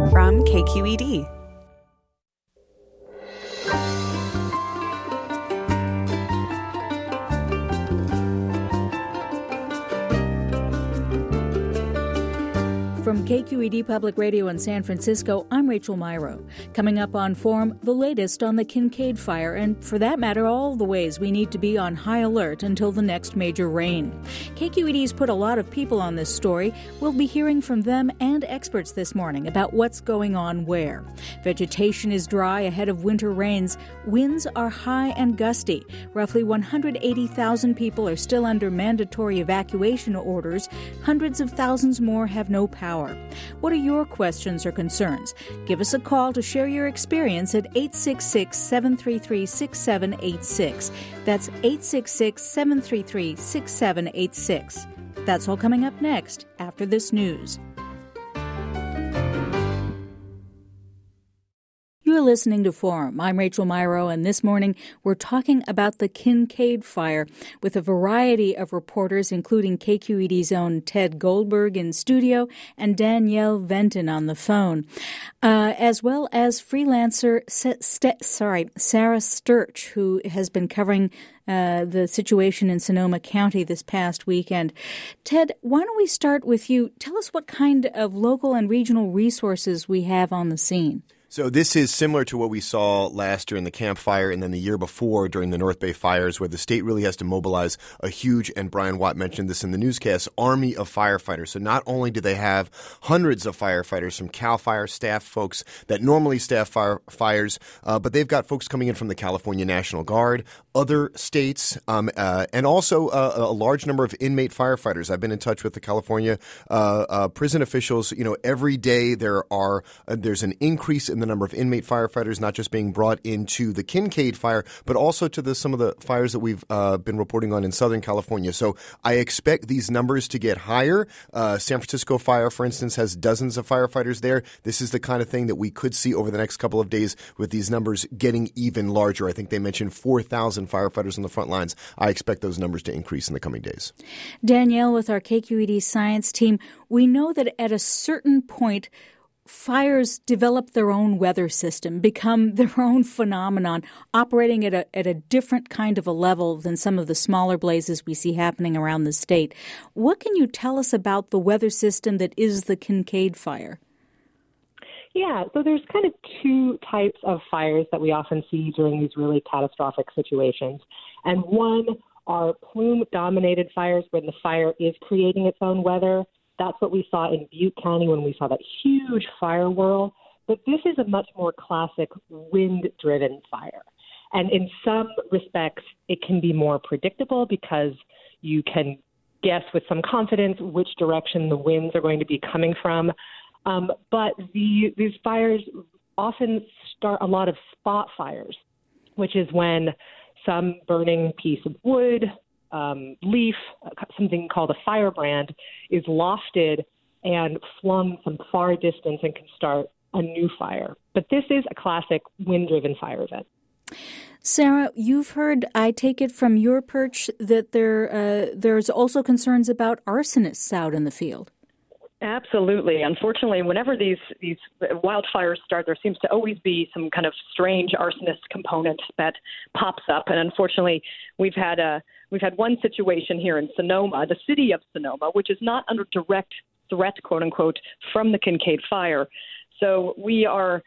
from KQED. From KQED Public Radio in San Francisco, I'm Rachel Myrow. Coming up on Forum, the latest on the Kincade Fire, and for that matter, all the ways we need to be on high alert until the next major rain. KQED's put a lot of people on this story. We'll be hearing from them and experts this morning about what's going on where. Vegetation is dry ahead of winter rains. Winds are high and gusty. Roughly 180,000 people are still under mandatory evacuation orders. Hundreds of thousands more have no power. What are your questions or concerns? Give us a call to share your experience at 866-733-6786. That's 866-733-6786. That's all coming up next after this news. You're listening to Forum. I'm Rachel Myrow, and this morning we're talking about the Kincade Fire with a variety of reporters, including KQED's own Ted Goldberg in studio and Danielle Venton on the phone, as well as freelancer Sarah Sturch, who has been covering the situation in Sonoma County this past weekend. Ted, why don't we start with you? Tell us what kind of local and regional resources we have on the scene. So this is similar to what we saw last year in the Camp Fire and then the year before during the North Bay fires, where the state really has to mobilize a huge, and Brian Watt mentioned this in the newscast, army of firefighters. So not only do they have hundreds of firefighters from CAL FIRE staff folks that normally staff fires, but they've got folks coming in from the California National Guard, other states, and also a large number of inmate firefighters. I've been in touch with the California prison officials. You know, every day there's an increase in the number of inmate firefighters, not just being brought into the Kincade Fire, but also to some of the fires that we've been reporting on in Southern California. So I expect these numbers to get higher. San Francisco Fire, for instance, has dozens of firefighters there. This is the kind of thing that we could see over the next couple of days with these numbers getting even larger. I think they mentioned 4,000 firefighters on the front lines. I expect those numbers to increase in the coming days. Danielle, with our KQED science team, we know that at a certain point, fires develop their own weather system, become their own phenomenon, operating at a different kind of a level than some of the smaller blazes we see happening around the state. What can you tell us about the weather system that is the Kincade Fire? Yeah, so there's kind of two types of fires that we often see during these really catastrophic situations. And one are plume-dominated fires where the fire is creating its own weather. That's what we saw in Butte County when we saw that huge fire whirl. But this is a much more classic wind-driven fire. And in some respects, it can be more predictable because you can guess with some confidence which direction the winds are going to be coming from. But these fires often start a lot of spot fires, which is when some burning piece of wood, leaf, something called a firebrand, is lofted and flung some far distance and can start a new fire. But this is a classic wind-driven fire event. Sarah, you've heard, I take it from your perch, that there's also concerns about arsonists out in the field. Absolutely. Unfortunately, whenever these wildfires start, there seems to always be some kind of strange arsonist component that pops up. And unfortunately, we've had one situation here in Sonoma, the city of Sonoma, which is not under direct threat, quote unquote, from the Kincade Fire. So we are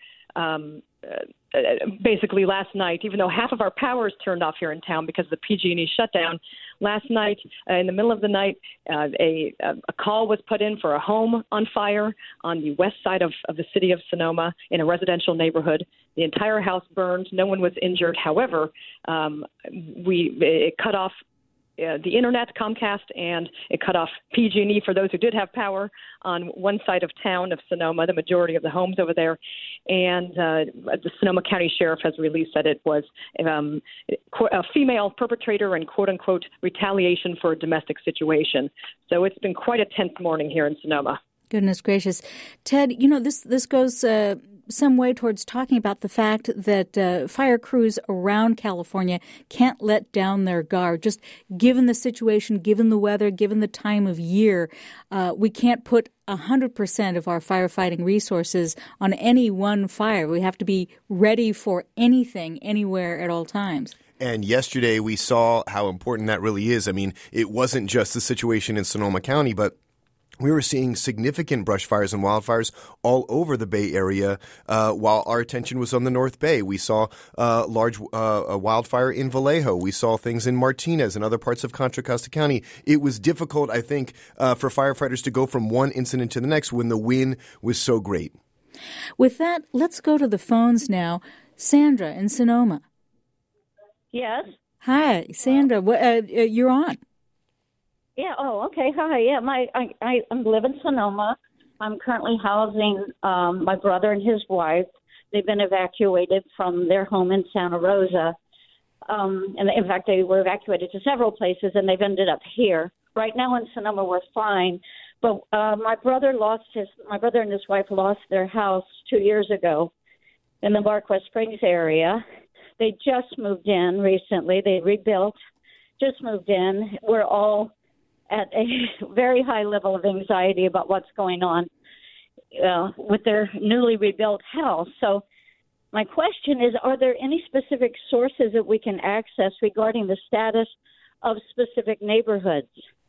basically last night, even though half of our power is turned off here in town because of the PG&E shutdown, last night, in the middle of the night, a call was put in for a home on fire on the west side of the city of Sonoma in a residential neighborhood. The entire house burned. No one was injured. However, it cut off the internet, Comcast, and it cut off PG&E for those who did have power on one side of town of Sonoma, the majority of the homes over there. And the Sonoma County Sheriff has released that it was a female perpetrator and quote-unquote retaliation for a domestic situation. So it's been quite a tense morning here in Sonoma. Goodness gracious. Ted, this goes some way towards talking about the fact that fire crews around California can't let down their guard? Just given the situation, given the weather, given the time of year, we can't put 100% of our firefighting resources on any one fire. We have to be ready for anything, anywhere, at all times. And yesterday we saw how important that really is. I mean, it wasn't just the situation in Sonoma County, but we were seeing significant brush fires and wildfires all over the Bay Area while our attention was on the North Bay. We saw a large wildfire in Vallejo. We saw things in Martinez and other parts of Contra Costa County. It was difficult, I think, for firefighters to go from one incident to the next when the wind was so great. With that, let's go to the phones now. Sandra in Sonoma. Yes. Hi, Sandra. You're on. Yeah. Oh, okay. Hi. Yeah. I live in Sonoma. I'm currently housing my brother and his wife. They've been evacuated from their home in Santa Rosa, and in fact, they were evacuated to several places, and they've ended up here. Right now in Sonoma, we're fine. But my brother and his wife lost their house 2 years ago in the Marquette Springs area. They just moved in recently. They rebuilt, just moved in. We're all at a very high level of anxiety about what's going on with their newly rebuilt house. So my question is, are there any specific sources that we can access regarding the status of specific neighborhoods?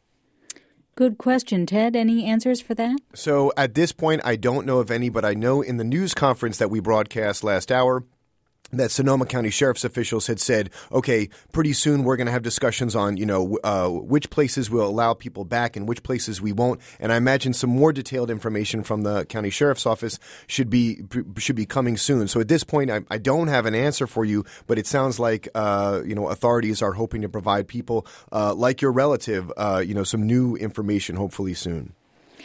Good question. Ted, any answers for that? So at this point, I don't know of any, but I know in the news conference that we broadcast last hour that Sonoma County Sheriff's officials had said, okay, pretty soon we're going to have discussions on, which places will allow people back and which places we won't. And I imagine some more detailed information from the county sheriff's office should be coming soon. So at this point, I don't have an answer for you, but it sounds like, authorities are hoping to provide people like your relative, some new information hopefully soon.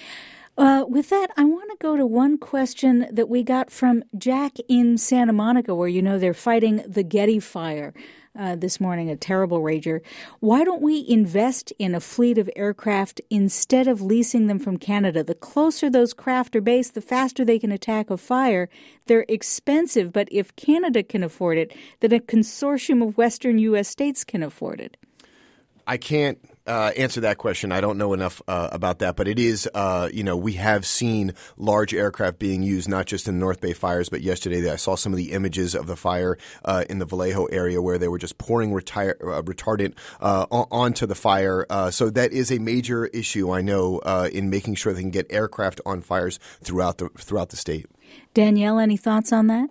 With that, I want to go to one question that we got from Jack in Santa Monica, where, they're fighting the Getty fire this morning, a terrible rager. Why don't we invest in a fleet of aircraft instead of leasing them from Canada? The closer those craft are based, the faster they can attack a fire. They're expensive, but if Canada can afford it, then a consortium of Western U.S. states can afford it. I can't answer that question. I don't know enough about that, but it is, we have seen large aircraft being used, not just in the North Bay fires, but yesterday I saw some of the images of the fire in the Vallejo area where they were just pouring retardant onto the fire. So that is a major issue, I know, in making sure they can get aircraft on fires throughout the state. Danielle, any thoughts on that?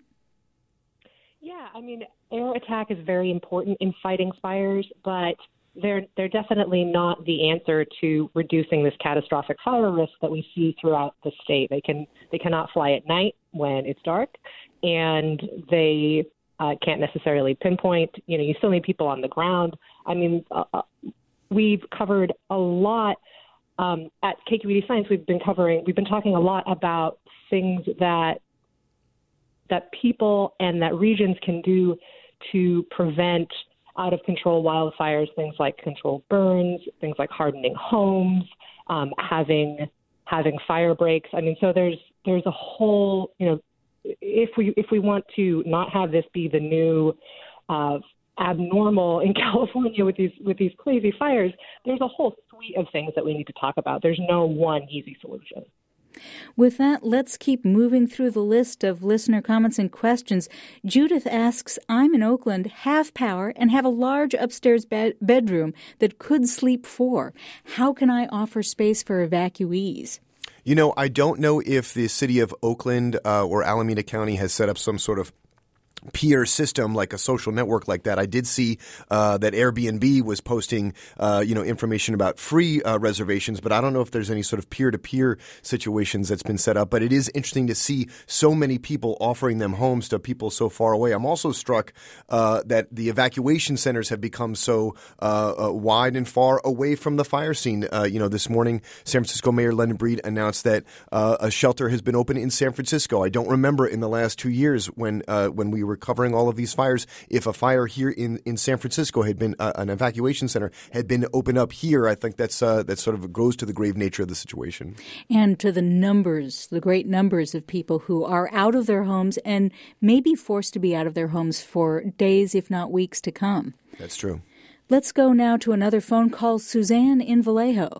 Yeah, air attack is very important in fighting fires, but they're definitely not the answer to reducing this catastrophic fire risk that we see throughout the state. They cannot fly at night when it's dark, and they can't necessarily pinpoint. You still need people on the ground. We've covered a lot at KQED Science. We've been talking a lot about things that people and that regions can do to prevent out-of-control wildfires, things like controlled burns, things like hardening homes, having fire breaks. So there's a whole, if we want to not have this be the new abnormal in California with these crazy fires, there's a whole suite of things that we need to talk about. There's no one easy solution. With that, let's keep moving through the list of listener comments and questions. Judith asks, I'm in Oakland, have power, and have a large upstairs bedroom that could sleep 4. How can I offer space for evacuees? I don't know if the city of Oakland or Alameda County has set up some sort of peer system, like a social network like that. I did see that Airbnb was posting, information about free reservations, but I don't know if there's any sort of peer-to-peer situations that's been set up. But it is interesting to see so many people offering them homes to people so far away. I'm also struck that the evacuation centers have become so wide and far away from the fire scene. This morning, San Francisco Mayor London Breed announced that a shelter has been opened in San Francisco. I don't remember in the last 2 years when we were covering all of these fires. If a fire here in San Francisco had been an evacuation center had been opened up here, I think that sort of goes to the grave nature of the situation. And to the great numbers of people who are out of their homes and may be forced to be out of their homes for days, if not weeks to come. That's true. Let's go now to another phone call. Suzanne in Vallejo.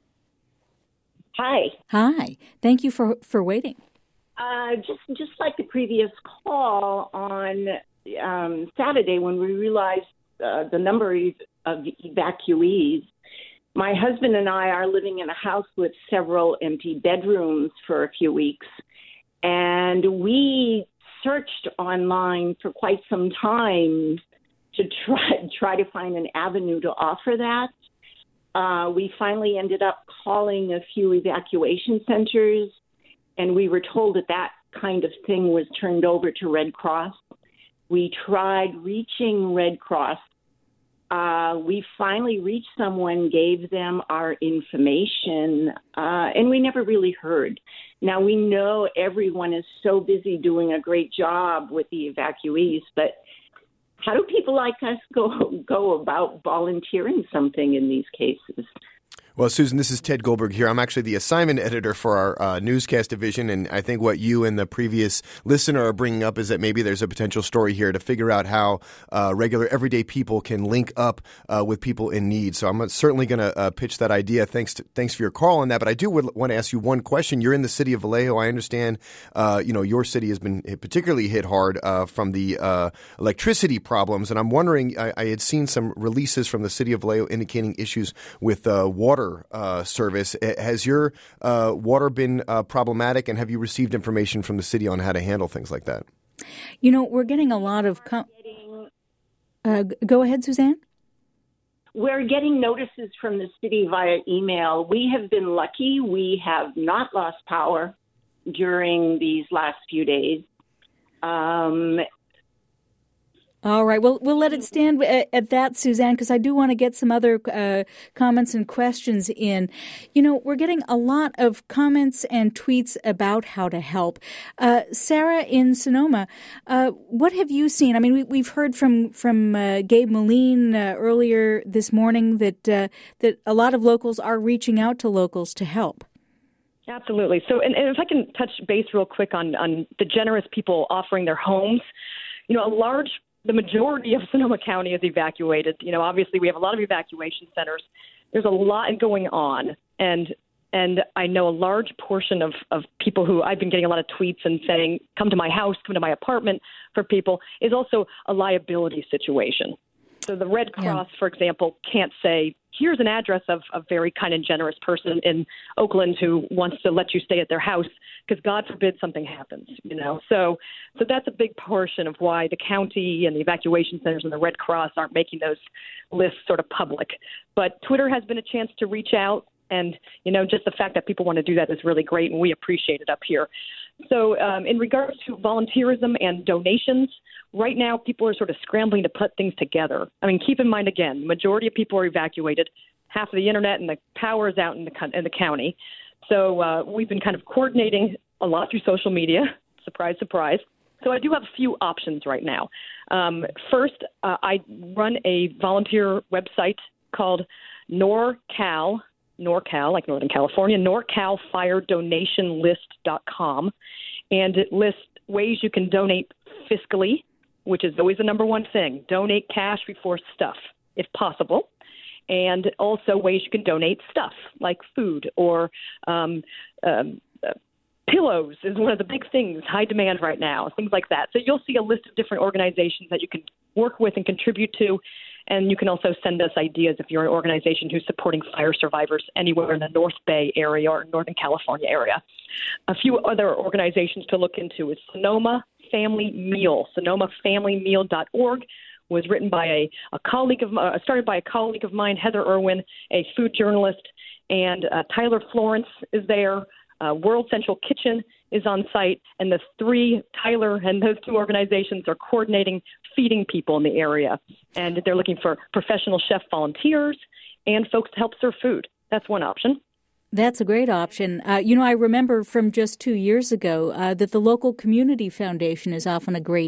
Hi. Hi. Thank you for waiting. Just like the previous call on Saturday when we realized the number of evacuees, my husband and I are living in a house with several empty bedrooms for a few weeks, and we searched online for quite some time to try to find an avenue to offer that. We finally ended up calling a few evacuation centers, and we were told that kind of thing was turned over to Red Cross. We tried reaching Red Cross. We finally reached someone, gave them our information, and we never really heard. Now, we know everyone is so busy doing a great job with the evacuees, but how do people like us go about volunteering something in these cases? Well, Susan, this is Ted Goldberg here. I'm actually the assignment editor for our newscast division, and I think what you and the previous listener are bringing up is that maybe there's a potential story here to figure out how regular, everyday people can link up with people in need. So I'm certainly going to pitch that idea. Thanks for your call on that. But I do want to ask you one question. You're in the city of Vallejo. I understand, your city has been particularly hit hard from the electricity problems, and I'm wondering. I had seen some releases from the city of Vallejo indicating issues with water service. Has your water been problematic, and have you received information from the city on how to handle things like that? We're getting a lot of... Go ahead, Suzanne. We're getting notices from the city via email. We have been lucky. We have not lost power during these last few days. All right. Well, we'll let it stand at that, Suzanne, because I do want to get some other comments and questions in. We're getting a lot of comments and tweets about how to help. Sarah in Sonoma, what have you seen? I mean, we've heard from Gabe Moline earlier this morning that a lot of locals are reaching out to locals to help. Absolutely. So, and if I can touch base real quick on the generous people offering their homes, the majority of Sonoma County is evacuated. Obviously we have a lot of evacuation centers. There's a lot going on. And I know a large portion of people who I've been getting a lot of tweets and saying, come to my house, come to my apartment for people, is also a liability situation. So the Red Cross, for example, can't say, here's an address of a very kind and generous person in Oakland who wants to let you stay at their house because God forbid something happens, So that's a big portion of why the county and the evacuation centers and the Red Cross aren't making those lists sort of public. But Twitter has been a chance to reach out, and, just the fact that people want to do that is really great, and we appreciate it up here. So in regards to volunteerism and donations, right now people are sort of scrambling to put things together. I mean, keep in mind, again, the majority of people are evacuated. Half of the internet and the power is out in the county. So we've been kind of coordinating a lot through social media. Surprise, surprise. So I do have a few options right now. First, I run a volunteer website called NorCal, like Northern California, NorCalFireDonationList.com. And it lists ways you can donate fiscally, which is always the number one thing. Donate cash before stuff, if possible. And also ways you can donate stuff like food or pillows is one of the big things, high demand right now, things like that. So you'll see a list of different organizations that you can work with and contribute to. And you can also send us ideas if you're an organization who's supporting fire survivors anywhere in the North Bay area or Northern California area. A few other organizations to look into is Sonoma Family Meal. SonomaFamilyMeal.org was written by a colleague of started by a colleague of mine, Heather Irwin, a food journalist, and Tyler Florence is there. World Central Kitchen is on site, and the three, Tyler and those two organizations, are coordinating feeding people in the area. And they're looking for professional chef volunteers and folks to help serve food. That's one option. That's a great option. I remember from just 2 years ago that the local community foundation is often a great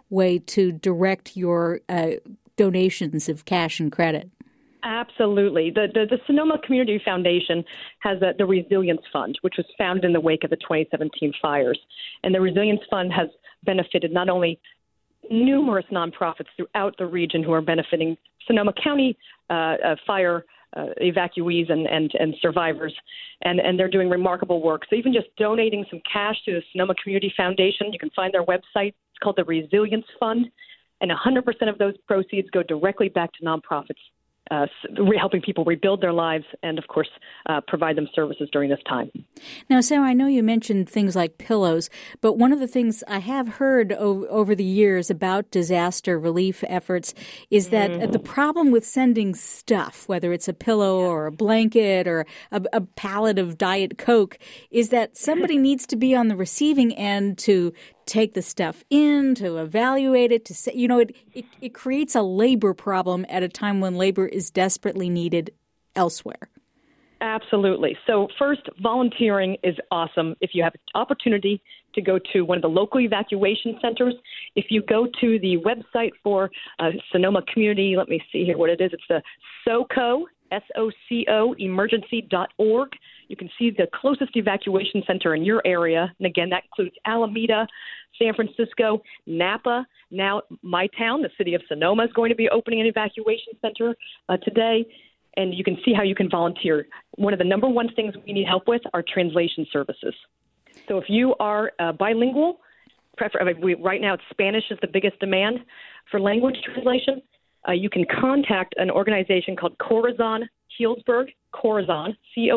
way to direct your donations of cash and credit. Absolutely. The Sonoma Community Foundation has the Resilience Fund, which was founded in the wake of the 2017 fires. And the Resilience Fund has benefited not only numerous nonprofits throughout the region who are benefiting Sonoma County fire evacuees and survivors, and they're doing remarkable work. So even just donating some cash to the Sonoma Community Foundation, you can find their website. It's called the Resilience Fund, and 100% of those proceeds go directly back to nonprofits, helping people rebuild their lives and, of course, provide them services during this time. Now, Sarah, I know you mentioned things like pillows, but one of the things I have heard over the years about disaster relief efforts is that the problem with sending stuff, whether it's a pillow or a blanket or a pallet of Diet Coke, is that somebody needs to be on the receiving end to take the stuff in, to evaluate it, to say, it creates a labor problem at a time when labor is desperately needed elsewhere. Absolutely. So first, volunteering is awesome. If you have an opportunity to go to one of the local evacuation centers, if you go to the website for Sonoma Community, let me see here what it is. It's the SOCO, SOCO, emergency.org. You can see the closest evacuation center in your area. And again, that includes Alameda, San Francisco, Napa. Now, my town, the city of Sonoma, is going to be opening an evacuation center today. And you can see how you can volunteer. One of the number one things we need help with are translation services. So if you are bilingual, right now Spanish is the biggest demand for language translation. You can contact an organization called Corazon Healdsburg, Corazon,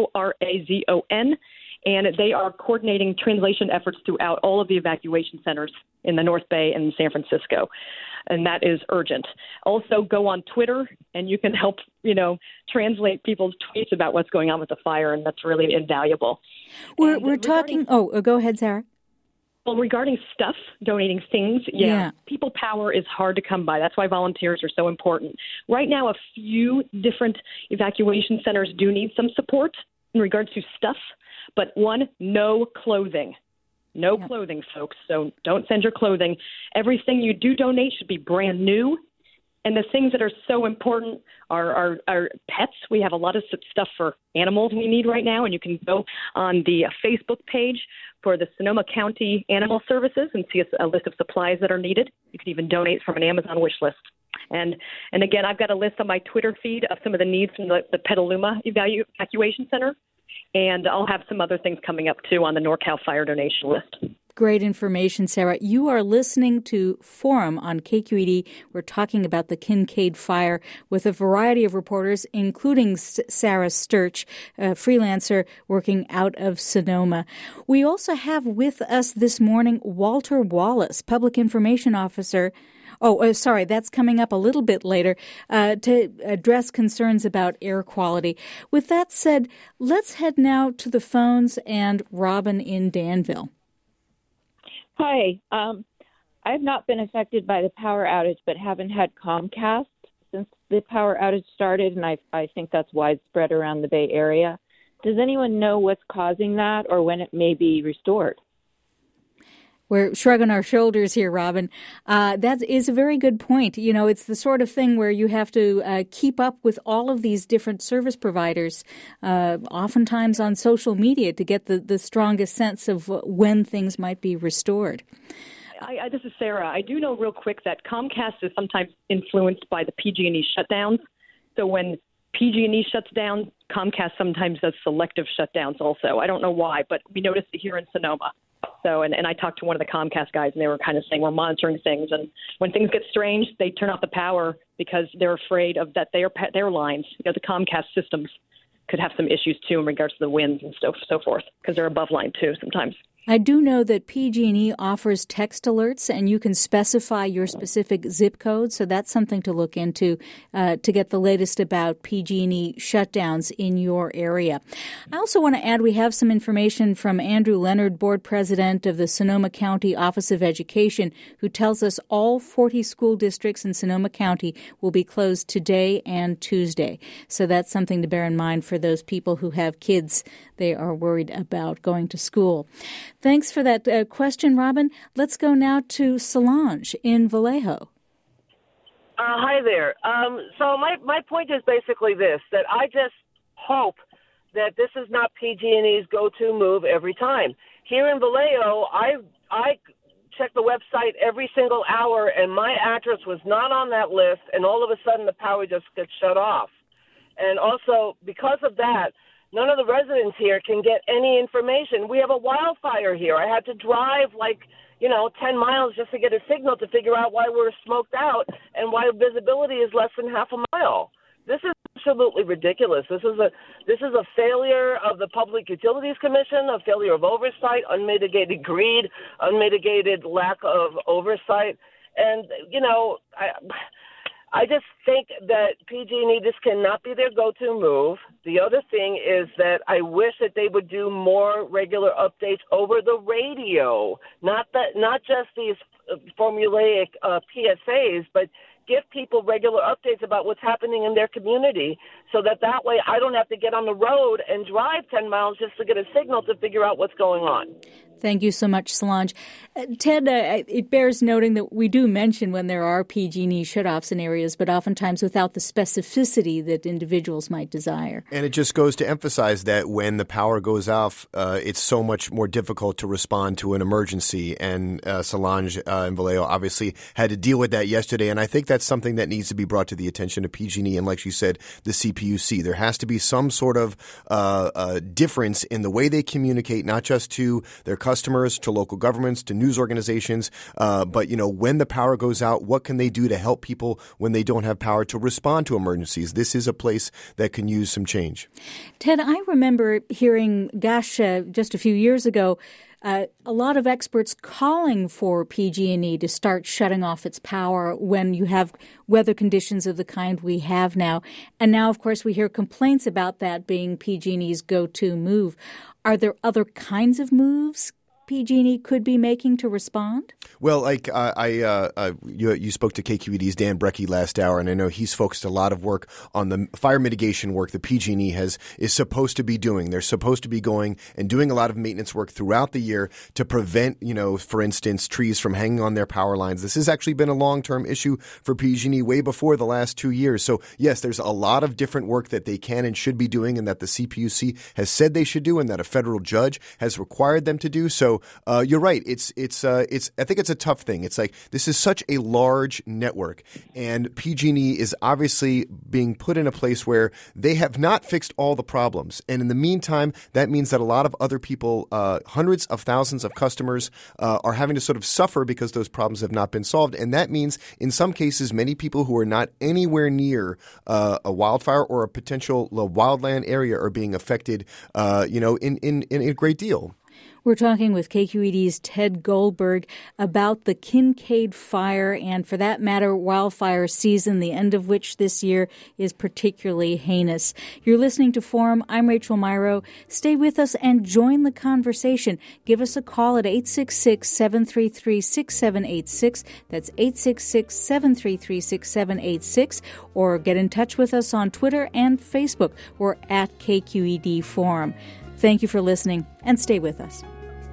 Corazon, and they are coordinating translation efforts throughout all of the evacuation centers in the North Bay and San Francisco, and that is urgent. Also, go on Twitter, and you can help, translate people's tweets about what's going on with the fire, and that's really invaluable. We're talking. Go ahead, Sarah. Well, regarding stuff, donating things, people power is hard to come by. That's why volunteers are so important. Right now, a few different evacuation centers do need some support in regards to stuff, but no clothing. No clothing, folks. So don't send your clothing. Everything you do donate should be brand new. And the things that are so important are pets. We have a lot of stuff for animals we need right now, and you can go on the Facebook page for the Sonoma County Animal Services and see a list of supplies that are needed. You can even donate from an Amazon wish list. And again, I've got a list on my Twitter feed of some of the needs from the Petaluma Evacuation Center, and I'll have some other things coming up, too, on the NorCal Fire donation list. Great information, Sarah. You are listening to Forum on KQED. We're talking about the Kincade Fire with a variety of reporters, including Sarah Sturch, a freelancer working out of Sonoma. We also have with us this morning Walter Wallace, Public Information Officer. That's coming up a little bit later to address concerns about air quality. With that said, let's head now to the phones and Robin in Danville. Hi. I've not been affected by the power outage, but haven't had Comcast since the power outage started, and I think that's widespread around the Bay Area. Does anyone know what's causing that or when it may be restored? We're shrugging our shoulders here, Robin. That is a very good point. It's the sort of thing where you have to keep up with all of these different service providers, oftentimes on social media, to get the strongest sense of when things might be restored. This is Sarah. I do know real quick that Comcast is sometimes influenced by the PG&E shutdowns. So when PG&E shuts down, Comcast sometimes does selective shutdowns also. I don't know why, but we noticed it here in Sonoma. So, and I talked to one of the Comcast guys, and they were kind of saying we're monitoring things. And when things get strange, they turn off the power because they're afraid of that their lines, the Comcast systems, could have some issues too in regards to the winds and so forth, because they're above line too sometimes. I do know that PG&E offers text alerts, and you can specify your specific zip code, so that's something to look into to get the latest about PG&E shutdowns in your area. I also want to add we have some information from Andrew Leonard, board president of the Sonoma County Office of Education, who tells us all 40 school districts in Sonoma County will be closed today and Tuesday. So that's something to bear in mind for those people who have kids they are worried about going to school. Thanks for that question, Robin. Let's go now to Solange in Vallejo. Hi there. So my point is basically this, that I just hope that this is not PG&E's go-to move every time. Here in Vallejo, I check the website every single hour, and my address was not on that list, and all of a sudden the power just gets shut off. And also, because of that, none of the residents here can get any information. We have a wildfire here. I had to drive 10 miles just to get a signal to figure out why we're smoked out and why visibility is less than half a mile. This is absolutely ridiculous. This is a failure of the Public Utilities Commission, a failure of oversight, unmitigated greed, unmitigated lack of oversight. And, I just think that PG&E, this cannot be their go-to move. The other thing is that I wish that they would do more regular updates over the radio, not just these formulaic PSAs, but give people regular updates about what's happening in their community so that way I don't have to get on the road and drive 10 miles just to get a signal to figure out what's going on. Thank you so much, Solange. Ted, it bears noting that we do mention when there are PG&E shutoffs in areas, but oftentimes without the specificity that individuals might desire. And it just goes to emphasize that when the power goes off, it's so much more difficult to respond to an emergency. And Solange in Vallejo obviously had to deal with that yesterday. And I think that's something that needs to be brought to the attention of PG&E and, like you said, the CPUC. There has to be some sort of difference in the way they communicate, not just to their customers, to local governments, to news organizations. But, when the power goes out, what can they do to help people when they don't have power to respond to emergencies? This is a place that can use some change. Ted, I remember hearing, just a few years ago, a lot of experts calling for PG&E to start shutting off its power when you have weather conditions of the kind we have now. And now, of course, we hear complaints about that being PG&E's go-to move. Are there other kinds of moves PG&E could be making to respond? Well, you spoke to KQED's Dan Brecky last hour, and I know he's focused a lot of work on the fire mitigation work that PG&E is supposed to be doing. They're supposed to be going and doing a lot of maintenance work throughout the year to prevent, for instance, trees from hanging on their power lines. This has actually been a long-term issue for PG&E way before the last 2 years. So, yes, there's a lot of different work that they can and should be doing, and that the CPUC has said they should do, and that a federal judge has required them to do. So you're right. I think it's a tough thing. It's like this is such a large network, and PG&E is obviously being put in a place where they have not fixed all the problems. And in the meantime, that means that a lot of other people, hundreds of thousands of customers, are having to sort of suffer because those problems have not been solved. And that means, in some cases, many people who are not anywhere near a wildfire or a potential wildland area are being affected, in a great deal. We're talking with KQED's Ted Goldberg about the Kincade Fire and, for that matter, wildfire season, the end of which this year is particularly heinous. You're listening to Forum. I'm Rachel Myrow. Stay with us and join the conversation. Give us a call at 866-733-6786. That's 866-733-6786. Or get in touch with us on Twitter and Facebook. We're at KQED Forum. Thank you for listening, and stay with us.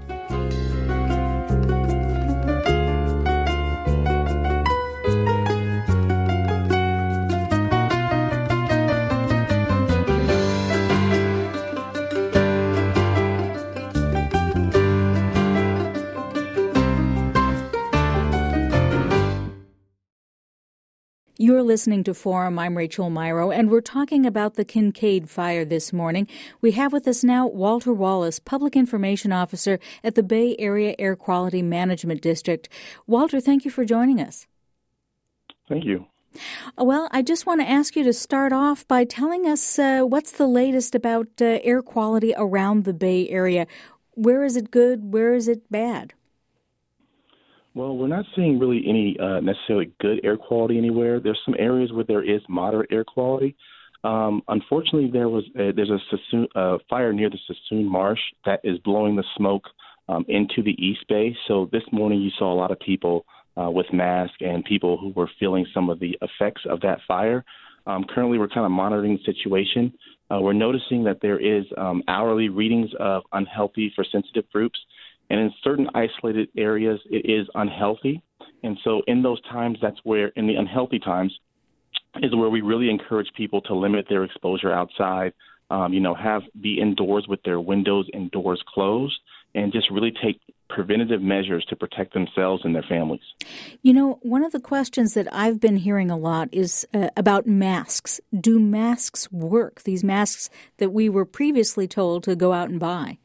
You're listening to Forum. I'm Rachel Myrow, and we're talking about the Kincade Fire this morning. We have with us now Walter Wallace, Public Information Officer at the Bay Area Air Quality Management District. Walter, thank you for joining us. Thank you. Well, I just want to ask you to start off by telling us what's the latest about air quality around the Bay Area. Where is it good? Where is it bad? Well, we're not seeing really any necessarily good air quality anywhere. There's some areas where there is moderate air quality. Unfortunately, there's a fire near the Sassoon Marsh that is blowing the smoke into the East Bay. So this morning you saw a lot of people with masks and people who were feeling some of the effects of that fire. Currently, we're kind of monitoring the situation. We're noticing that there is hourly readings of unhealthy for sensitive groups. And in certain isolated areas, it is unhealthy. And so in those times, that's where, in the unhealthy times, is where we really encourage people to limit their exposure outside, be indoors with their windows and doors closed, and just really take preventative measures to protect themselves and their families. One of the questions that I've been hearing a lot is about masks. Do masks work, these masks that we were previously told to go out and buy?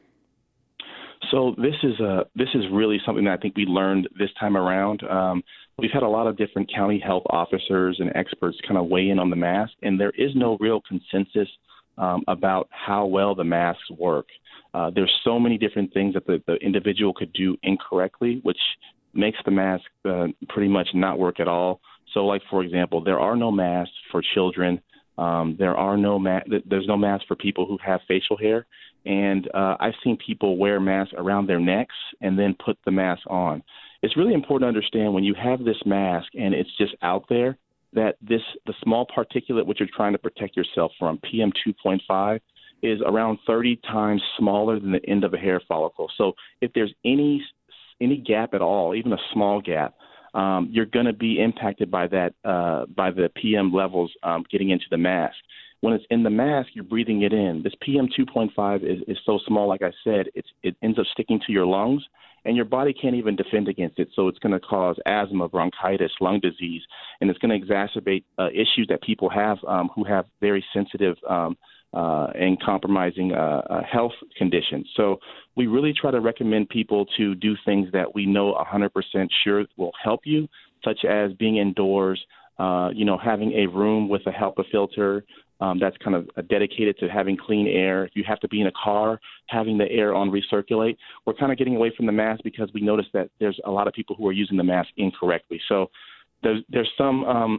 So this is really something that I think we learned this time around. We've had a lot of different county health officers and experts kind of weigh in on the mask, and there is no real consensus about how well the masks work. There's so many different things that the individual could do incorrectly, which makes the mask pretty much not work at all. So, like, for example, there are no masks for children. There's no mask for people who have facial hair. And I've seen people wear masks around their necks and then put the mask on. It's really important to understand when you have this mask and it's just out there that the small particulate which you're trying to protect yourself from, PM 2.5, is around 30 times smaller than the end of a hair follicle. So if there's any gap at all, even a small gap, you're going to be impacted by that, by the PM levels getting into the mask. When it's in the mask, you're breathing it in. This PM 2.5 is so small, like I said, it ends up sticking to your lungs, and your body can't even defend against it. So it's going to cause asthma, bronchitis, lung disease, and it's going to exacerbate issues that people have who have very sensitive and compromising health conditions. So we really try to recommend people to do things that we know 100% sure will help you, such as being indoors, having a room with a HEPA filter that's kind of dedicated to having clean air. If you have to be in a car, having the air on recirculate. We're kind of getting away from the mask because we noticed that there's a lot of people who are using the mask incorrectly. So there's some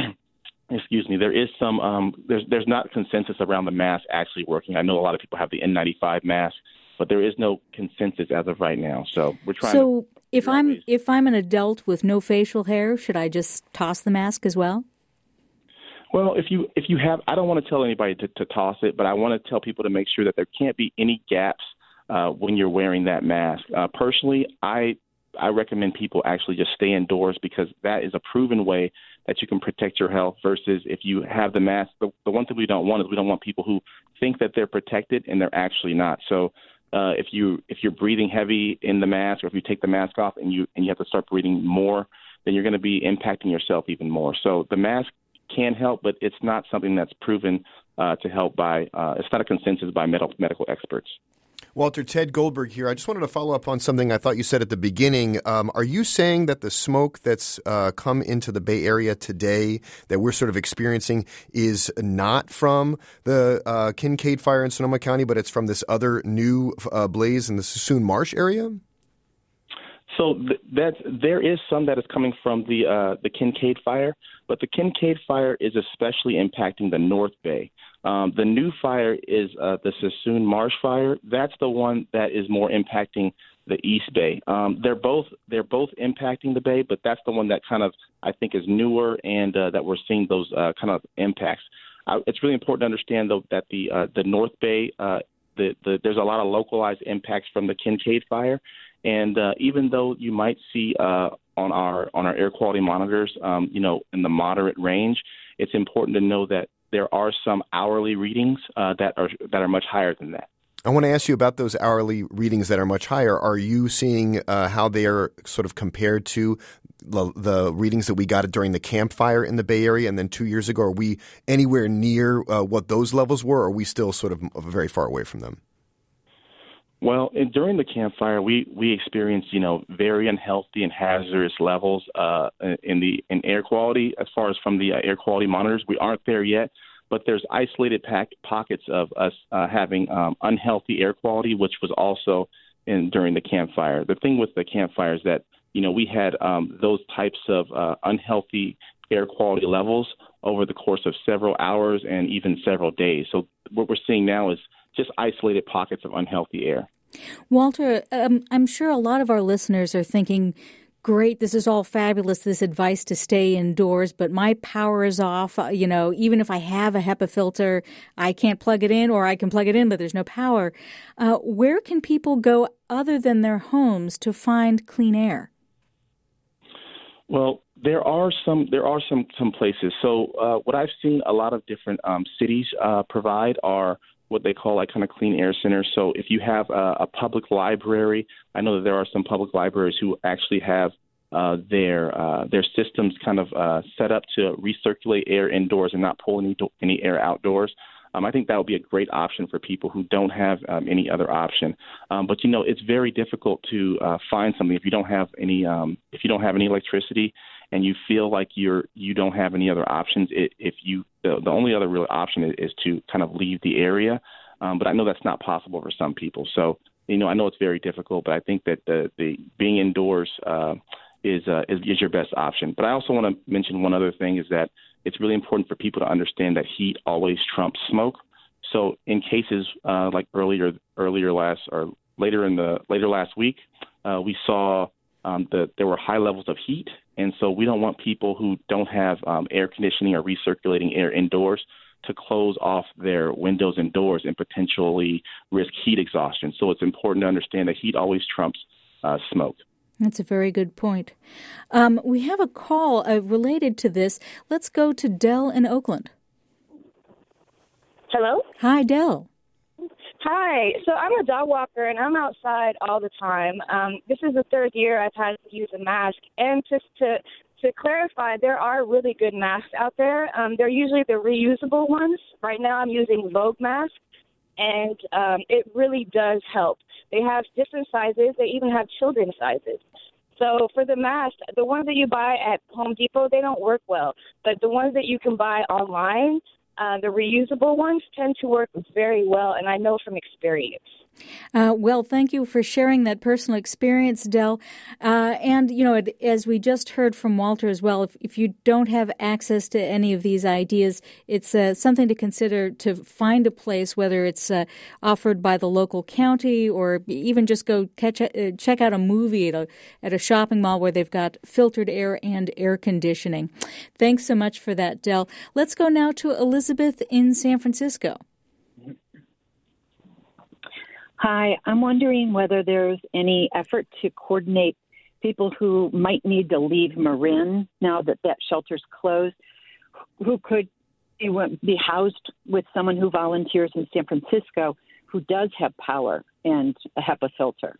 there's not consensus around the mask actually working. I know a lot of people have the N95 mask, but there is no consensus as of right now. So we're trying. So if I'm an adult with no facial hair, should I just toss the mask as well? Well, if you have, I don't want to tell anybody to toss it, but I want to tell people to make sure that there can't be any gaps when you're wearing that mask. Personally, I recommend people actually just stay indoors because that is a proven way that you can protect your health versus if you have the mask. The one thing we don't want is we don't want people who think that they're protected and they're actually not. So if you're breathing heavy in the mask, or if you take the mask off and you have to start breathing more, then you're going to be impacting yourself even more. So the mask can help, but it's not something that's proven to help by it's not a consensus by medical experts. Walter, Ted Goldberg here. I just wanted to follow up on something I thought you said at the beginning. Are you saying that the smoke that's come into the Bay Area today that we're sort of experiencing is not from the Kincaid fire in Sonoma County, but it's from this other new blaze in the Suisun Marsh area? So there is some that is coming from the Kincaid fire, but the Kincaid fire is especially impacting the North Bay. The new fire is the Suisun Marsh fire. That's the one that is more impacting the East Bay. They're both impacting the Bay, but that's the one that kind of I think is newer and that we're seeing those kind of impacts. It's really important to understand though that the North Bay there's a lot of localized impacts from the Kincaid fire. And even though you might see on our air quality monitors, in the moderate range, it's important to know that there are some hourly readings that are much higher than that. I want to ask you about those hourly readings that are much higher. Are you seeing how they are sort of compared to the readings that we got during the Camp Fire in the Bay Area and then 2 years ago? Are we anywhere near what those levels were, or are we still sort of very far away from them? Well, during the Camp Fire, we experienced, very unhealthy and hazardous levels in air quality. As far as from the air quality monitors, we aren't there yet, but there's isolated pockets of us having unhealthy air quality, which was also during the Camp Fire. The thing with the Camp Fire is that, we had those types of unhealthy air quality levels over the course of several hours and even several days. So what we're seeing now is just isolated pockets of unhealthy air. Walter, I'm sure a lot of our listeners are thinking, great, this is all fabulous, this advice to stay indoors, but my power is off. Even if I have a HEPA filter, I can't plug it in, or I can plug it in, but there's no power. Where can people go other than their homes to find clean air? Well, there are some places. So what I've seen a lot of different cities provide are what they call like kind of clean air centers. So if you have a public library, I know that there are some public libraries who actually have their systems kind of set up to recirculate air indoors and not pull any air outdoors. I think that would be a great option for people who don't have any other option. But it's very difficult to find something if you don't have any electricity and you feel like you don't have any other options. The only other real option is to kind of leave the area. But I know that's not possible for some people. So I know it's very difficult, but I think that the being indoors is your best option. But I also want to mention one other thing is that it's really important for people to understand that heat always trumps smoke. So in cases like later last week, we saw that there were high levels of heat. And so we don't want people who don't have air conditioning or recirculating air indoors to close off their windows and doors and potentially risk heat exhaustion. So it's important to understand that heat always trumps smoke. That's a very good point. We have a call related to this. Let's go to Dell in Oakland. Hello? Hi, Dell. Hi. So I'm a dog walker, and I'm outside all the time. This is the third year I've had to use a mask. And just to clarify, there are really good masks out there. They're usually the reusable ones. Right now I'm using Vogue mask, and it really does help. They have different sizes. They even have children's sizes. So for the mask, the ones that you buy at Home Depot, they don't work well. But the ones that you can buy online, the reusable ones tend to work very well, and I know from experience. Well, thank you for sharing that personal experience, Dell. And, as we just heard from Walter as well, if you don't have access to any of these ideas, it's something to consider to find a place, whether it's offered by the local county or even just go check out a movie at a shopping mall where they've got filtered air and air conditioning. Thanks so much for that, Dell. Let's go now to Elizabeth in San Francisco. Hi, I'm wondering whether there's any effort to coordinate people who might need to leave Marin now that shelter's closed, who could be housed with someone who volunteers in San Francisco who does have power and a HEPA filter.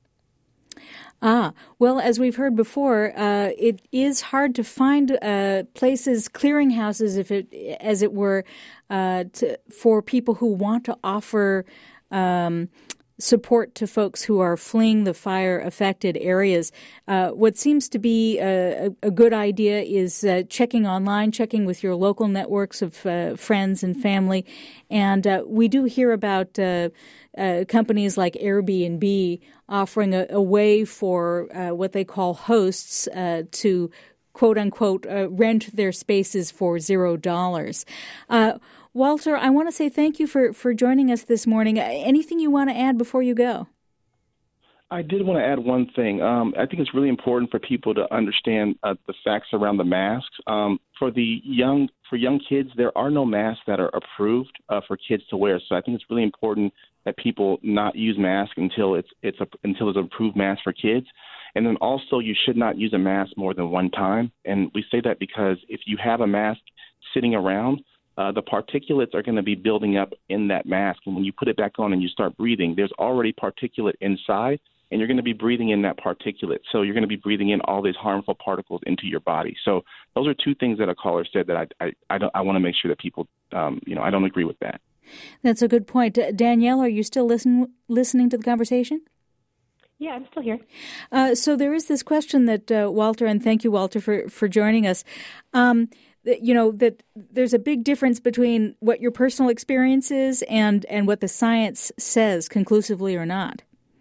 Well, as we've heard before, it is hard to find places, clearinghouses, as it were, for people who want to offer support to folks who are fleeing the fire-affected areas. What seems to be a good idea is checking online, checking with your local networks of friends and family. And we do hear about companies like Airbnb offering a way for what they call hosts to, quote-unquote, rent their spaces for $0. Walter, I want to say thank you for joining us this morning. Anything you want to add before you go? I did want to add one thing. I think it's really important for people to understand the facts around the masks. For young kids, there are no masks that are approved for kids to wear. So I think it's really important that people not use masks until it's an approved mask for kids. And then also, you should not use a mask more than one time. And we say that because if you have a mask sitting around, the particulates are going to be building up in that mask. And when you put it back on and you start breathing, there's already particulate inside, and you're going to be breathing in that particulate. So you're going to be breathing in all these harmful particles into your body. So those are two things that a caller said that I want to make sure that people, I don't agree with that. That's a good point. Danielle, are you still listening to the conversation? Yeah, I'm still here. So there is this question that Walter, and thank you, Walter, for joining us, that there's a big difference between what your personal experience is and what the science says, conclusively or not.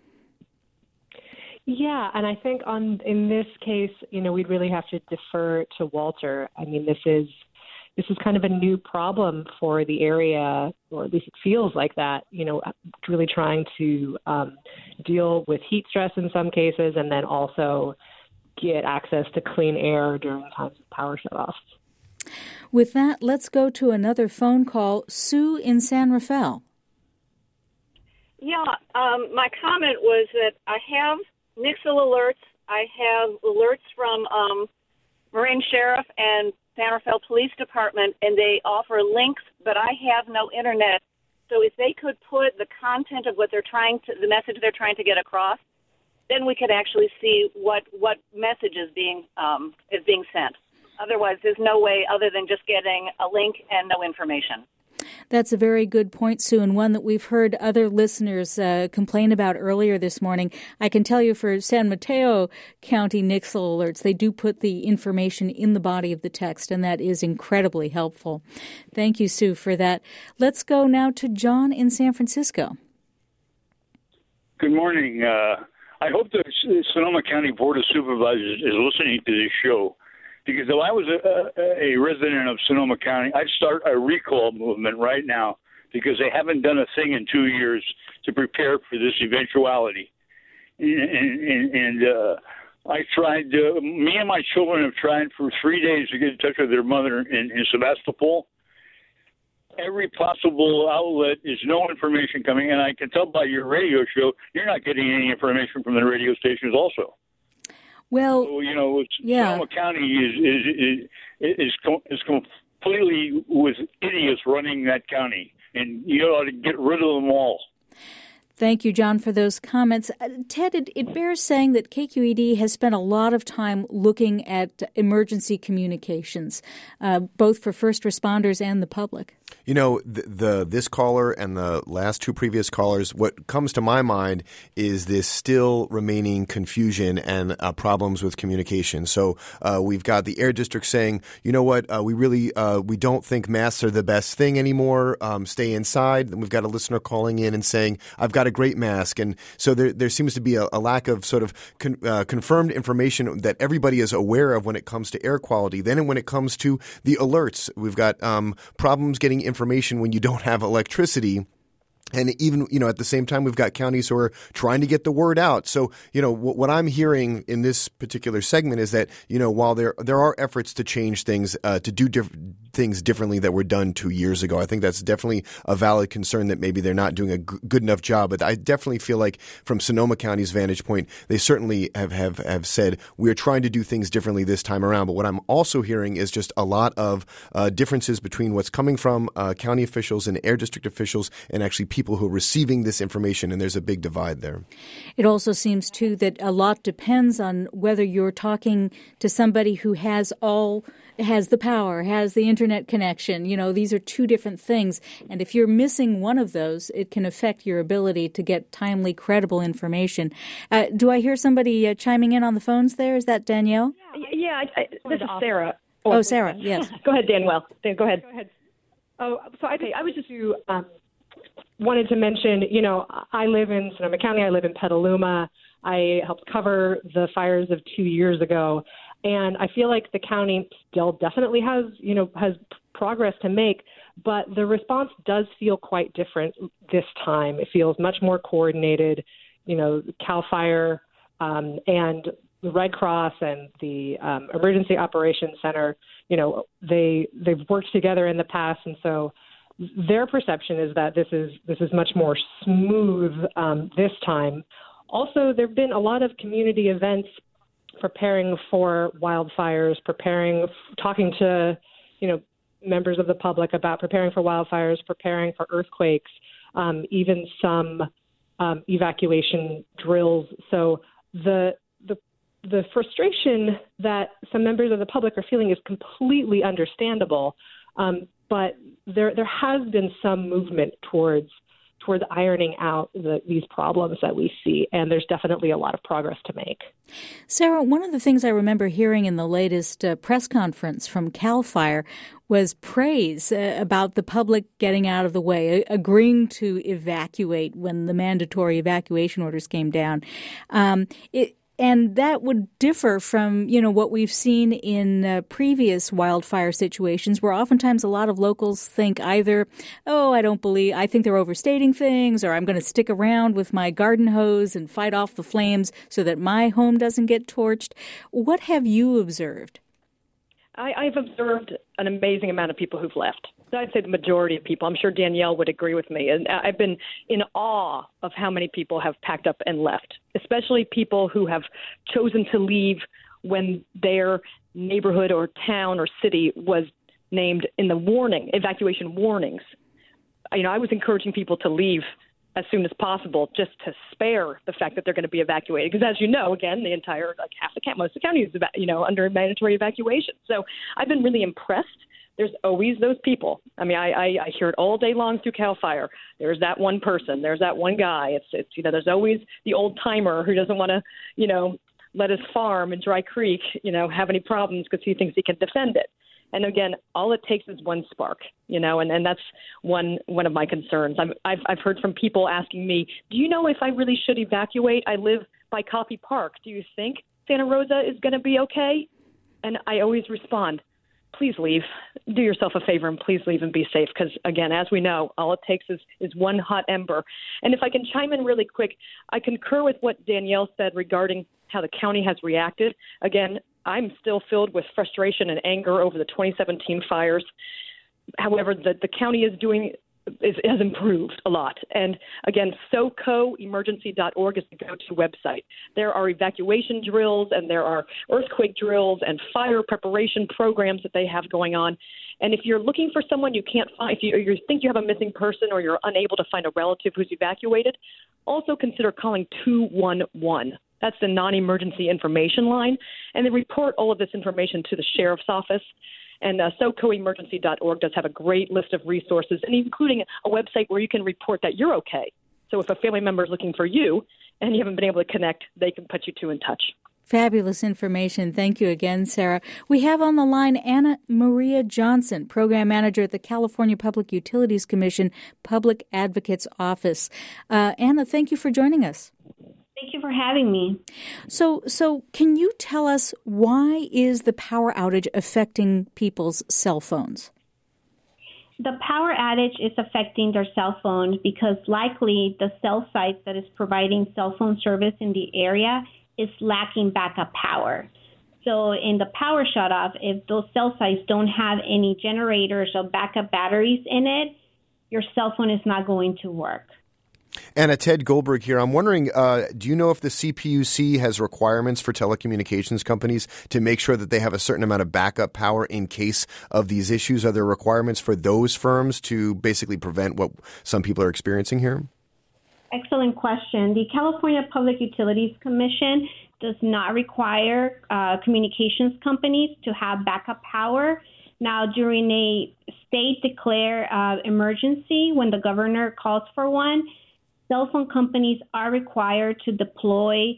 Yeah, and I think in this case, we'd really have to defer to Walter. I mean, this is kind of a new problem for the area, or at least it feels like that, really trying to deal with heat stress in some cases, and then also get access to clean air during times of power shutoffs. With that, let's go to another phone call. Sue in San Rafael. Yeah, my comment was that I have Nixle alerts. I have alerts from Marin Sheriff and San Rafael Police Department, and they offer links, but I have no internet. So if they could put the content of what they're the message they're trying to get across, then we could actually see what message is being sent. Otherwise, there's no way other than just getting a link and no information. That's a very good point, Sue, and one that we've heard other listeners complain about earlier this morning. I can tell you for San Mateo County Nixle alerts, they do put the information in the body of the text, and that is incredibly helpful. Thank you, Sue, for that. Let's go now to John in San Francisco. Good morning. I hope the Sonoma County Board of Supervisors is listening to this show, because if I was a resident of Sonoma County, I'd start a recall movement right now, because they haven't done a thing in 2 years to prepare for this eventuality. And I tried, me and my children have tried for 3 days to get in touch with their mother in Sebastopol. Every possible outlet is no information coming, and I can tell by your radio show you're not getting any information from the radio stations also. Well, so, Sonoma County is completely with idiots running that county, and you ought to get rid of them all. Thank you, John, for those comments. Ted, it bears saying that KQED has spent a lot of time looking at emergency communications, both for first responders and the public. You know, this caller and the last two previous callers, what comes to my mind is this still remaining confusion and problems with communication. So we've got the Air District saying, you know what, we don't think masks are the best thing anymore. Stay inside. And we've got a listener calling in and saying, I've got a great mask. And so there seems to be a lack of sort of confirmed information that everybody is aware of when it comes to air quality. Then when it comes to the alerts, we've got problems getting information when you don't have electricity. And even, at the same time, we've got counties who are trying to get the word out. So, what I'm hearing in this particular segment is that, while there are efforts to change things, to do things differently that were done 2 years ago, I think that's definitely a valid concern that maybe they're not doing a good enough job. But I definitely feel like from Sonoma County's vantage point, they certainly have said we're trying to do things differently this time around. But what I'm also hearing is just a lot of differences between what's coming from county officials and Air District officials and actually people who are receiving this information, and there's a big divide there. It also seems, too, that a lot depends on whether you're talking to somebody who has the power, has the internet connection. These are two different things, and if you're missing one of those, it can affect your ability to get timely, credible information. Do I hear somebody chiming in on the phones there? Is that Danielle? Yeah, this is Sarah. Oh, Sarah, yes. Go ahead, Danielle. Go ahead. Oh, so I was just wanted to mention, I live in Sonoma County. I live in Petaluma. I helped cover the fires of 2 years ago. And I feel like the county still definitely has progress to make, but the response does feel quite different this time. It feels much more coordinated. CAL FIRE and the Red Cross and the Emergency Operations Center, they've worked together in the past, and so their perception is that this is much more smooth this time. Also, there have been a lot of community events preparing for wildfires, talking to members of the public about preparing for wildfires, preparing for earthquakes, even some evacuation drills. So the frustration that some members of the public are feeling is completely understandable. But there has been some movement towards ironing out these problems that we see, and there's definitely a lot of progress to make. Sarah, one of the things I remember hearing in the latest press conference from CAL FIRE was praise about the public getting out of the way, agreeing to evacuate when the mandatory evacuation orders came down. And that would differ from, what we've seen in previous wildfire situations where oftentimes a lot of locals think either, I think they're overstating things, or I'm going to stick around with my garden hose and fight off the flames so that my home doesn't get torched. What have you observed? I've observed an amazing amount of people who've left. I'd say the majority of people. I'm sure Danielle would agree with me. And I've been in awe of how many people have packed up and left, especially people who have chosen to leave when their neighborhood or town or city was named in the evacuation warnings. I was encouraging people to leave as soon as possible just to spare the fact that they're going to be evacuated. Because as you know, again, the entire, most of the county is, under mandatory evacuation. So I've been really impressed. There's always those people. I hear it all day long through CAL FIRE. There's that one person. There's that one guy. It's there's always the old timer who doesn't want to, let his farm in Dry Creek, have any problems because he thinks he can defend it. And again, all it takes is one spark, and that's one of my concerns. I've heard from people asking me, do you know if I really should evacuate? I live by Coffey Park. Do you think Santa Rosa is going to be okay? And I always respond, please leave. Do yourself a favor and please leave and be safe. Because, again, as we know, all it takes is one hot ember. And if I can chime in really quick, I concur with what Danielle said regarding how the county has reacted. Again, I'm still filled with frustration and anger over the 2017 fires. However, the county has improved a lot. And again, SoCoEmergency.org is the go-to website. There are evacuation drills and there are earthquake drills and fire preparation programs that they have going on. And if you're looking for someone you can't find, if you think you have a missing person or you're unable to find a relative who's evacuated, also consider calling 211. That's the non-emergency information line. And they report all of this information to the sheriff's office. And SoCoEmergency.org does have a great list of resources, and including a website where you can report that you're okay. So if a family member is looking for you and you haven't been able to connect, they can put you two in touch. Fabulous information. Thank you again, Sarah. We have on the line Anna Maria Johnson, Program Manager at the California Public Utilities Commission Public Advocates Office. Anna, thank you for joining us. Thank you for having me. So can you tell us why is the power outage affecting people's cell phones? The power outage is affecting their cell phones because likely the cell site that is providing cell phone service in the area is lacking backup power. So in the power shutoff, if those cell sites don't have any generators or backup batteries in it, your cell phone is not going to work. Anna, Ted Goldberg here. I'm wondering, do you know if the CPUC has requirements for telecommunications companies to make sure that they have a certain amount of backup power in case of these issues? Are there requirements for those firms to basically prevent what some people are experiencing here? Excellent question. The California Public Utilities Commission does not require communications companies to have backup power. Now, during a state declare emergency, when the governor calls for one, cell phone companies are required to deploy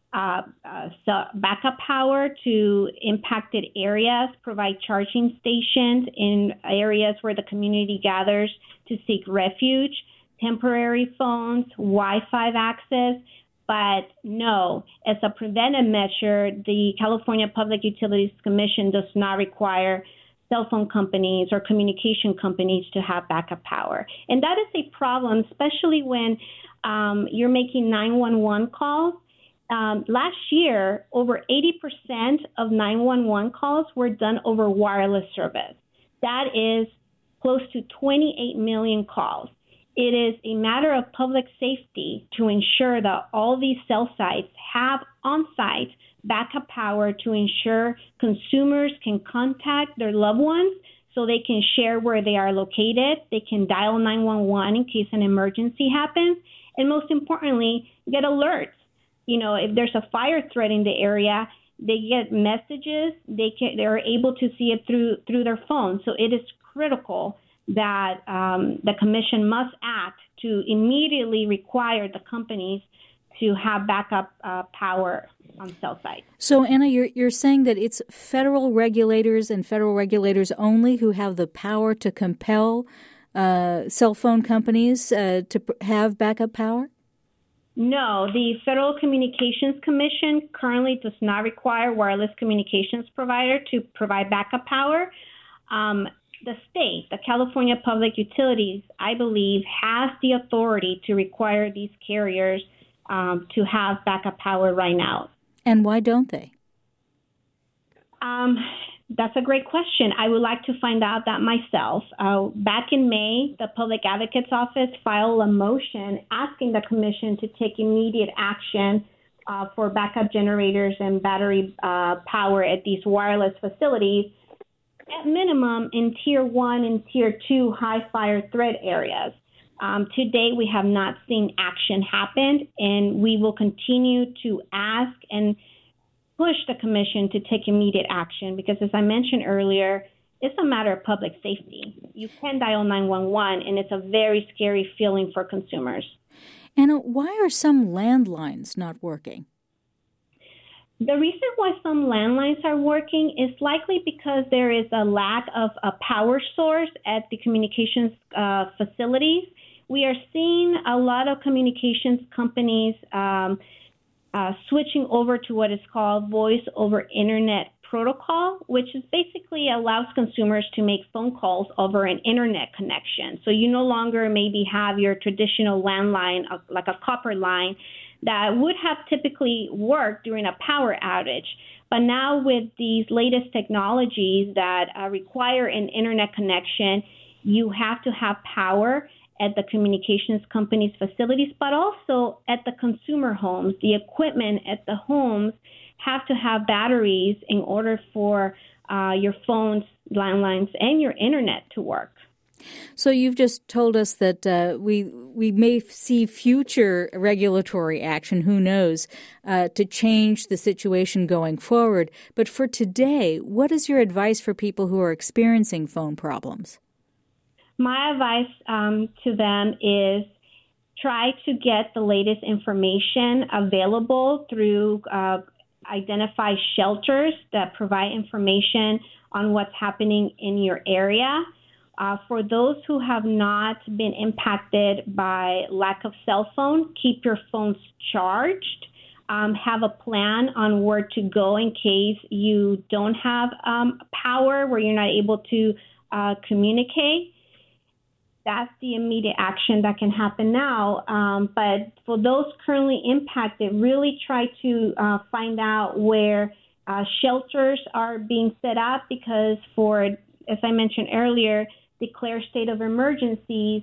backup power to impacted areas, provide charging stations in areas where the community gathers to seek refuge, temporary phones, Wi-Fi access. But no, as a preventive measure, the California Public Utilities Commission does not require cell phone companies or communication companies to have backup power. And that is a problem, especially when you're making 911 calls. Last year, over 80% of 911 calls were done over wireless service. That is close to 28 million calls. It is a matter of public safety to ensure that all these cell sites have on-site backup power to ensure consumers can contact their loved ones so they can share where they are located. They can dial 911 in case an emergency happens. And most importantly, get alerts. If there's a fire threat in the area, they get messages. They're able to see it through their phone. So it is critical that the commission must act to immediately require the companies to have backup power on cell sites. So, Anna, you're saying that it's federal regulators and federal regulators only who have the power to compel cell phone companies to have backup power? No, the Federal Communications Commission currently does not require wireless communications provider to provide backup power. The state, the California Public Utilities, I believe, has the authority to require these carriers to have backup power right now. And why don't they? That's a great question. I would like to find out that myself. Back in May, the Public Advocate's Office filed a motion asking the Commission to take immediate action for backup generators and battery power at these wireless facilities, at minimum in Tier 1 and Tier 2 high fire threat areas. To date, we have not seen action happen, and we will continue to ask and push the Commission to take immediate action because, as I mentioned earlier, it's a matter of public safety. You can dial 911, and it's a very scary feeling for consumers. Anna, why are some landlines not working? The reason why some landlines are working is likely because there is a lack of a power source at the communications facilities. We are seeing a lot of communications companies switching over to what is called voice over internet protocol, which is basically allows consumers to make phone calls over an internet connection. So you no longer maybe have your traditional landline, like a copper line, that would have typically worked during a power outage. But now with these latest technologies that require an internet connection, you have to have power at the communications company's facilities, but also at the consumer homes. The equipment at the homes have to have batteries in order for your phones, landlines, and your internet to work. So you've just told us that we may see future regulatory action, who knows, to change the situation going forward. But for today, what is your advice for people who are experiencing phone problems? My advice to them is try to get the latest information available through identify shelters that provide information on what's happening in your area. For those who have not been impacted by lack of cell phone, keep your phones charged. Have a plan on where to go in case you don't have power, where you're not able to communicate. That's the immediate action that can happen now. But for those currently impacted, really try to find out where shelters are being set up because for, as I mentioned earlier, declare state of emergencies,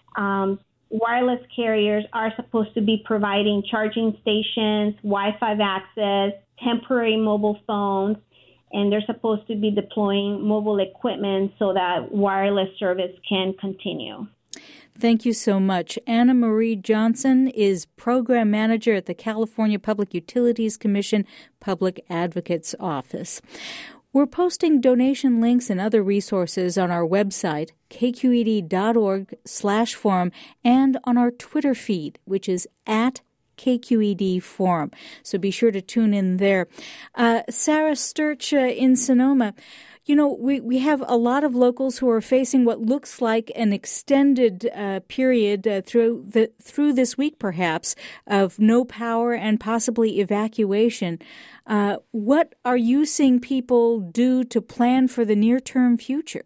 wireless carriers are supposed to be providing charging stations, Wi-Fi access, temporary mobile phones, and they're supposed to be deploying mobile equipment so that wireless service can continue. Thank you so much. Anna Marie Johnson is Program Manager at the California Public Utilities Commission Public Advocate's Office. We're posting donation links and other resources on our website, kqed.org/forum, and on our Twitter feed, which is at KQED Forum. So be sure to tune in there. Sarah Sturch in Sonoma, you know, we have a lot of locals who are facing what looks like an extended period through this week, perhaps, of no power and possibly evacuation. What are you seeing people do to plan for the near-term future?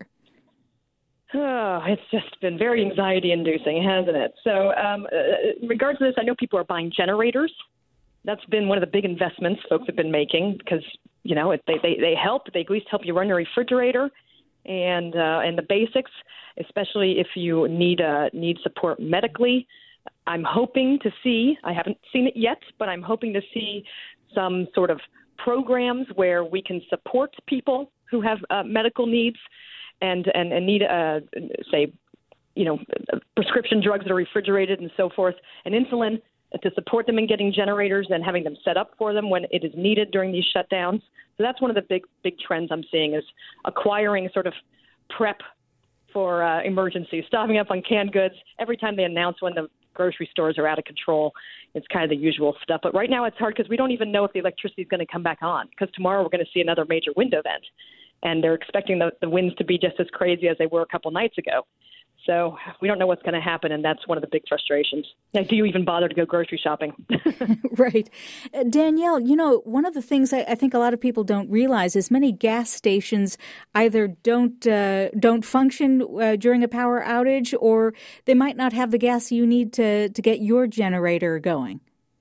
Oh, it's just been very anxiety-inducing, hasn't it? So in regards to this, I know people are buying generators. That's been one of the big investments folks have been making because, you know, they help. They at least help you run your refrigerator and the basics, especially if you need support medically. I'm hoping to see, I haven't seen it yet, but I'm hoping to see some sort of programs where we can support people who have medical needs and need, say, you know, prescription drugs that are refrigerated and so forth, and insulin to support them in getting generators and having them set up for them when it is needed during these shutdowns. So that's one of the big trends I'm seeing is acquiring sort of prep for emergencies, stocking up on canned goods. Every time they announce when the grocery stores are out of control, it's kind of the usual stuff. But right now it's hard because we don't even know if the electricity is going to come back on because tomorrow we're going to see another major wind event. And they're expecting the winds to be just as crazy as they were a couple nights ago. So we don't know what's going to happen, and that's one of the big frustrations. Like, do you even bother to go grocery shopping? Right. Danielle, one of the things I think a lot of people don't realize is many gas stations either don't function during a power outage, or they might not have the gas you need to get your generator going.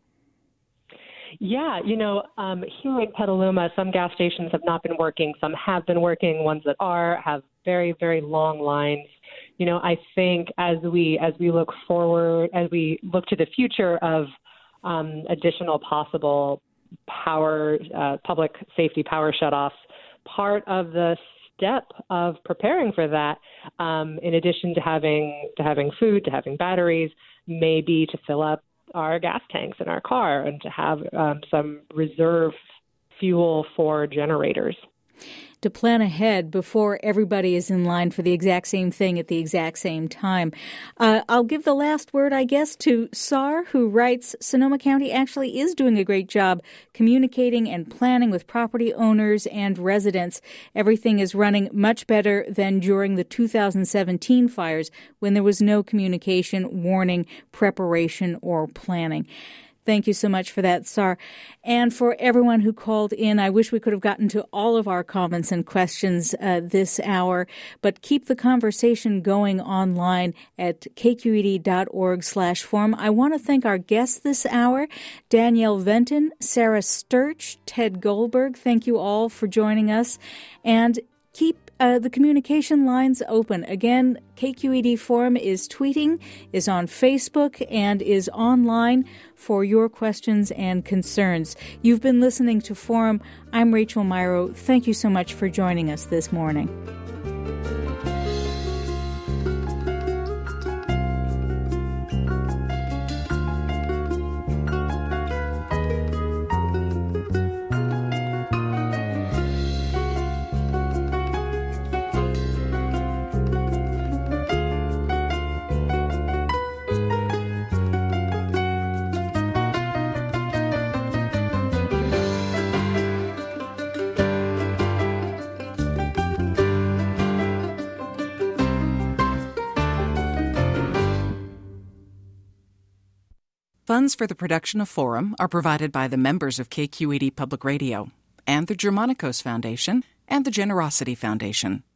Yeah, here in Petaluma, some gas stations have not been working. Some have been working. Ones that have very, very long lines. I think as we look forward, as we look to the future of additional possible public safety power shutoffs, part of the step of preparing for that, in addition to having food, to having batteries, may be to fill up our gas tanks in our car and to have some reserve fuel for generators. To plan ahead before everybody is in line for the exact same thing at the exact same time. I'll give the last word, I guess, to Sar, who writes, Sonoma County actually is doing a great job communicating and planning with property owners and residents. Everything is running much better than during the 2017 fires when there was no communication, warning, preparation, or planning. Thank you so much for that, Sar. And for everyone who called in, I wish we could have gotten to all of our comments and questions this hour, but keep the conversation going online at kqed.org/forum. I want to thank our guests this hour, Danielle Venton, Sarah Sturch, Ted Goldberg. Thank you all for joining us. And keep the communication lines open. Again, KQED Forum is tweeting, is on Facebook, and is online for your questions and concerns. You've been listening to Forum. I'm Rachel Myrow. Thank you so much for joining us this morning. Funds for the production of Forum are provided by the members of KQED Public Radio and the Germanicos Foundation and the Generosity Foundation.